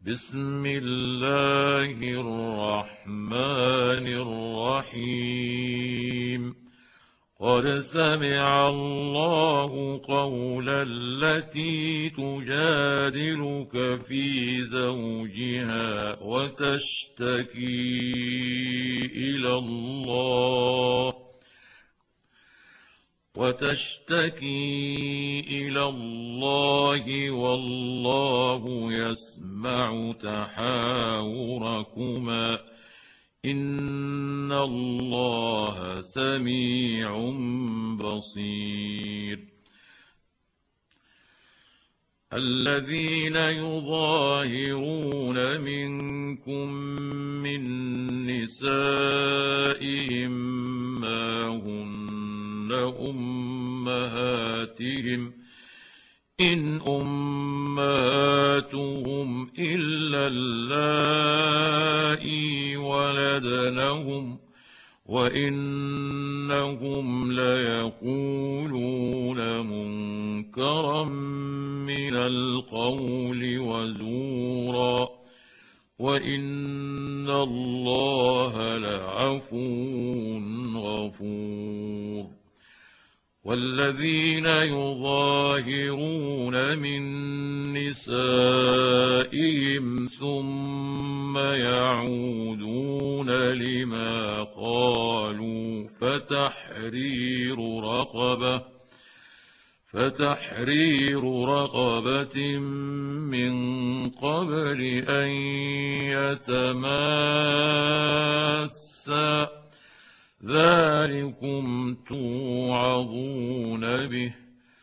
بسم الله الرحمن الرحيم. قد سمع الله قول التي تجادلك في زوجها وتشتكي إلى الله والله يسمع تحاوركما إن الله سميع بصير. الذين يظاهرون منكم من نسائهم ما هن أمهاتهم إن أمهاتهم إلا اللائي ولدنهم وإنهم ليقولون منكرا من القول وزورا وإن الله لعفو غفور. والذين يظاهرون من نسائهم ثم يعودون لما قالوا فتحرير رقبة من قبل أن يتماسا ذلكم توعظون به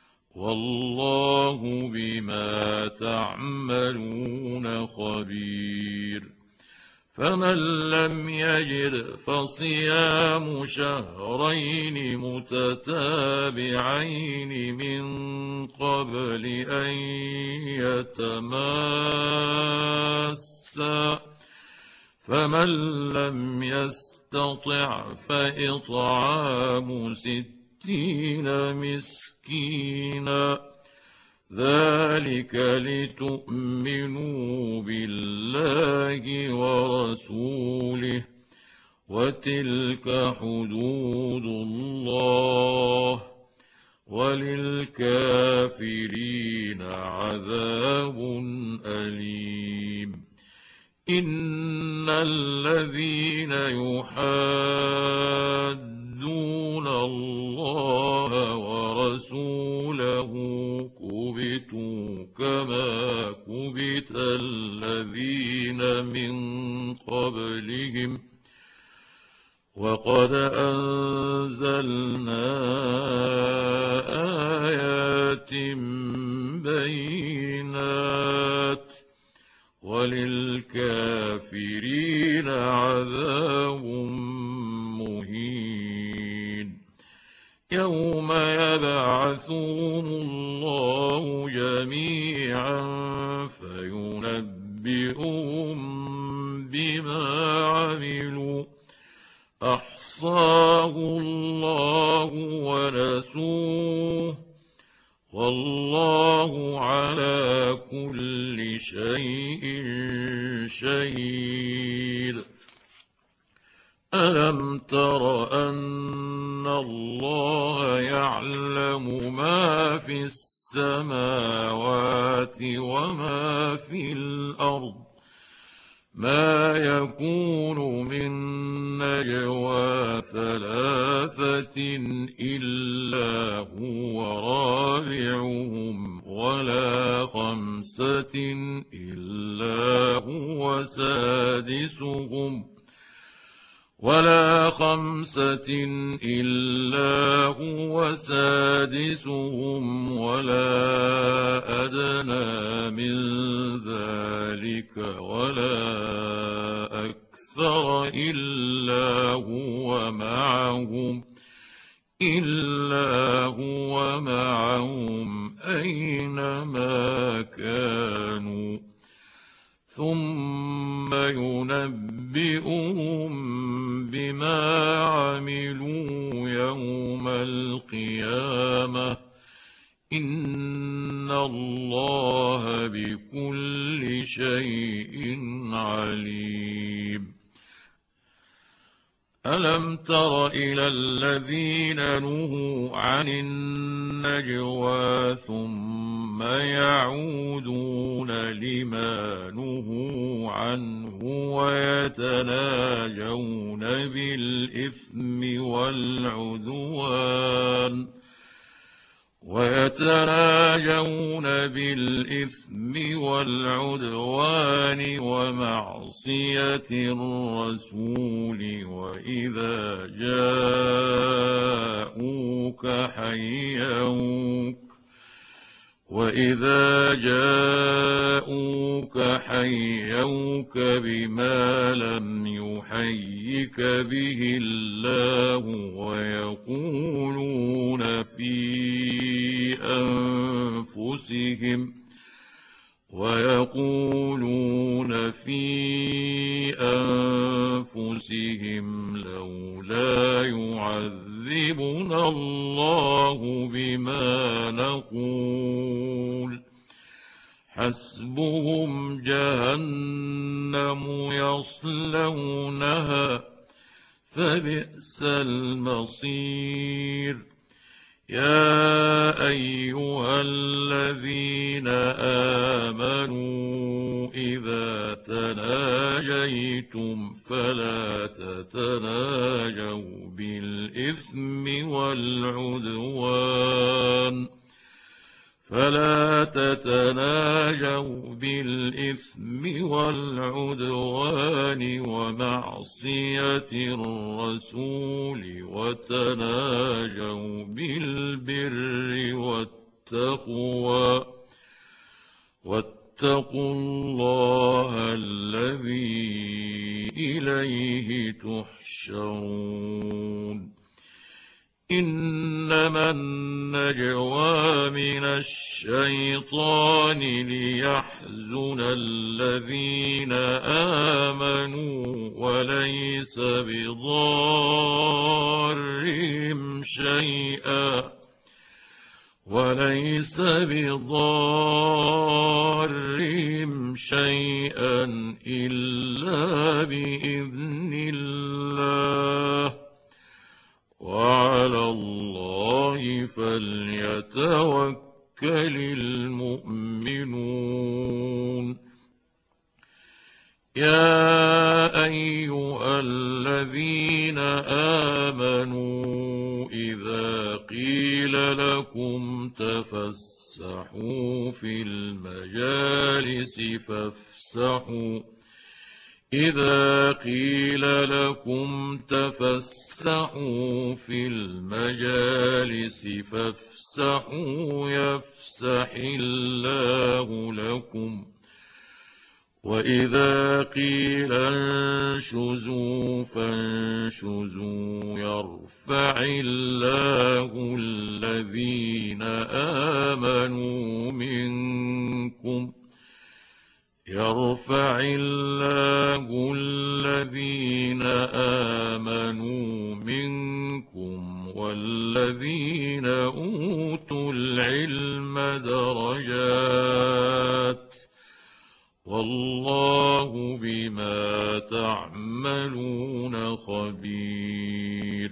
والله بما تعملون خبير. فمن لم يجد فصيام شهرين متتابعين من قبل أن يتماسا فمن لم يستطع فإطعام 60 مسكينا ذلك لتؤمنوا بالله ورسوله وتلك حدود الله وللكافرين عذاب أليم. إن الذين يحادون الله ورسوله كبتوا كما كبت الذين من قبلهم وقد أنزلنا آيات بينات وللكافرين عذاب مهين. يوم يبعثهم الله جميعا فينبئهم بما عملوا أحصاه الله ونسوه والله على كل شيء شهيد. ألم تر أن الله يعلم ما في السماوات وما في الأرض ما يكون من نجوى 3 إلا هو رابعهم ولا 5 إلا هو سادسهم ولا أدنى من ذلك ولا أكثر إلا هو معهم أينما كانوا ثم ينبئهم بما عملوا يوم القيامة إن الله بكل شيء عليم. ألم تر إلى الذين نهوا عن النجوى ثم يعودون لما نهوا عنه ويتناجون بالإثم والعدوان ومعصية الرسول وإذا جاءوك حيوك بما لم يحيك به الله ويقولون في أنفسهم لولا يعذبنا الله بما نقول حسبهم جهنم يصلونها فبئس المصير. يا أيها الذين آمنوا إذا تناجيتم فلا تتناجوا بالإثم والعدوان ومعصية الرسول وتناجوا بالبر والتقوى واتقوا الله الذي إليه تحشرون. إنما النجوى من الشيطان ليحزن الذين آمنوا وليس بضارهم شيئا إلا بإذن الله وعلى الله فليتوكل المؤمنون. يا أيها الذين آمنوا إذا قيل لكم تفسحوا في المجالس فافسحوا يفسح الله لكم وإذا قيل انشزوا فانشزوا يرفع الله الذين آمنوا منكم والذين أوتوا العلم درجات والله بما تعملون خبير.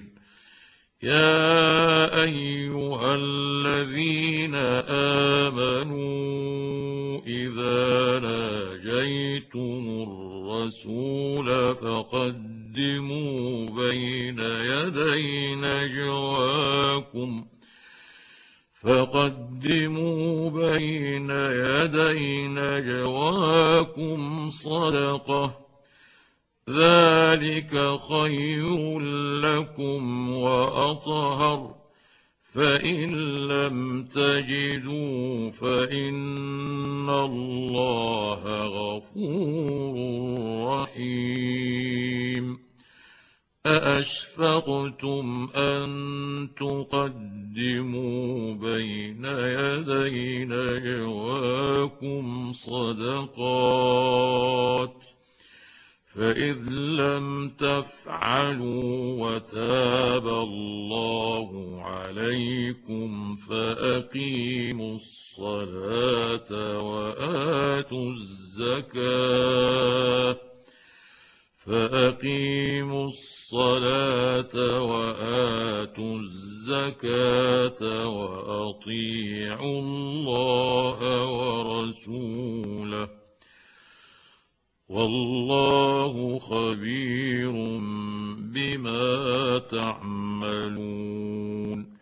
يا أيها الذين آمنوا إذا ناجيتم الرسول فقدموا بين يدي نجواكم صدقة ذلك خير لكم وأطهر فإن لم تجدوا فإن الله غفور رحيم. أأشفقتم أن تقدموا بين يدي نجواكم صدقات فإذ لم تفعلوا وتاب الله عليكم فأقيموا الصلاة وآتوا الزكاة وأطيعوا الله ورسوله والله خبير بما تعملون.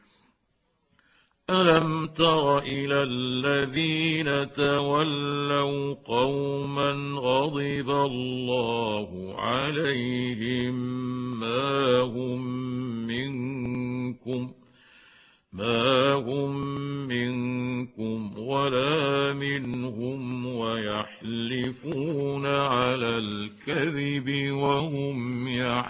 ألم تر إلى الذين تولوا قوما غضب الله عليهم ما هم منكم ولا منهم ويحلفون على الكذب وهم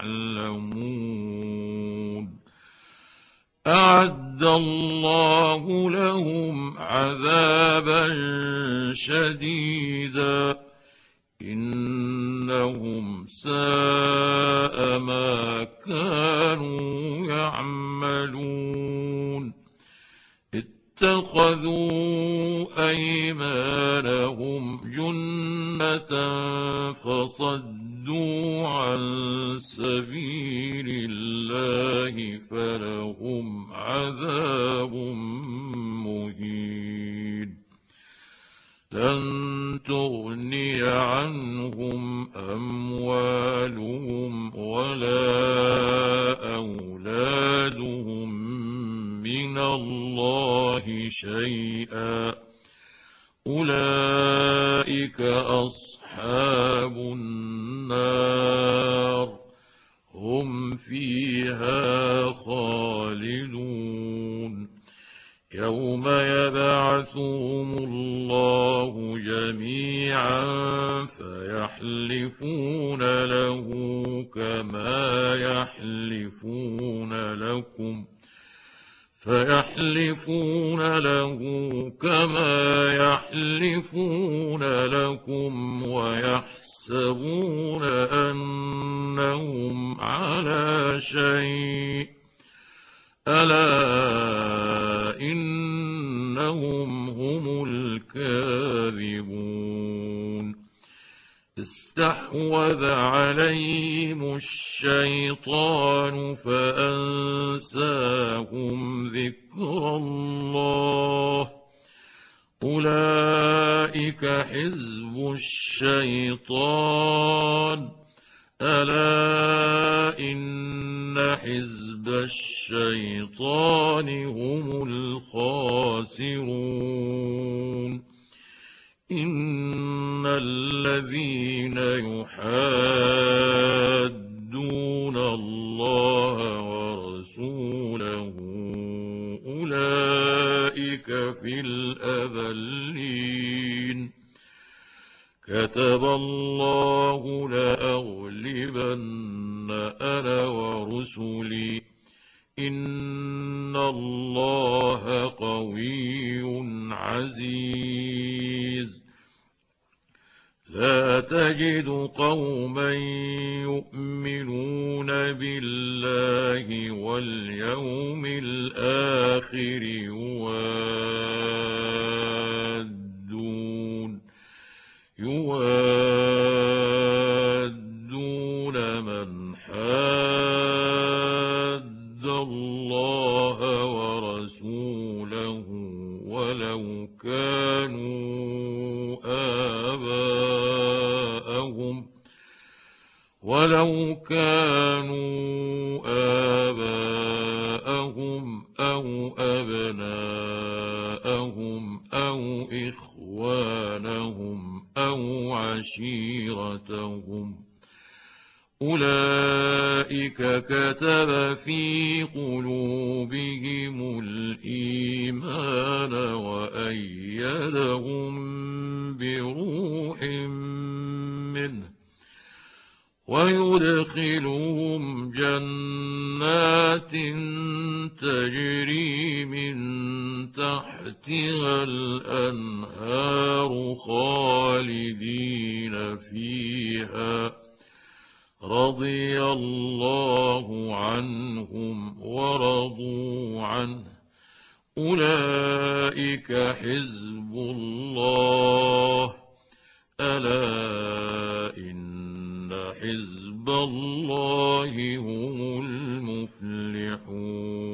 يعلمون. أعد الله لهم عذابا شديدا إنهم ساء ما كانوا يعملون. اتخذوا أيمانهم جنة فصدوا عن سبيل الله فلهم عذاب مهين. لن تغني عنهم أموالهم ولا أولادهم من الله شيئا أولئك أصحاب النار هم فيها خالدون. يوم يبعثهم الله جميعا فيحلفون له كما يحلفون لكم ويحسبون أنهم على شيء ألا إنهم هم الكاذبون. استحوذ عليهم الشيطان فأنساهم ذكر الله أولئك حزب الشيطان ألا إن حزب الشيطان هم الخاسرون. إن الذين يحادون الله ورسوله أولئك في الأذلين. كتب الله لأغلبن أنا ورسلي إن الله قوي عزيز. لا تجد قوما يؤمنون بالله واليوم الآخر يوادون من حاد الله ورسوله ولو كانوا آباءهم أو أبناءهم أو إخوانهم أو عشيرتهم أولئك كتب في قلوبهم الإيمان وأيدهم بروح منه ويدخلهم جنات تجري من تحتها الأنهار خالدين فيها رضي الله عنهم ورضوا عنه أولئك حزب الله ألا إن حزب الله هم المفلحون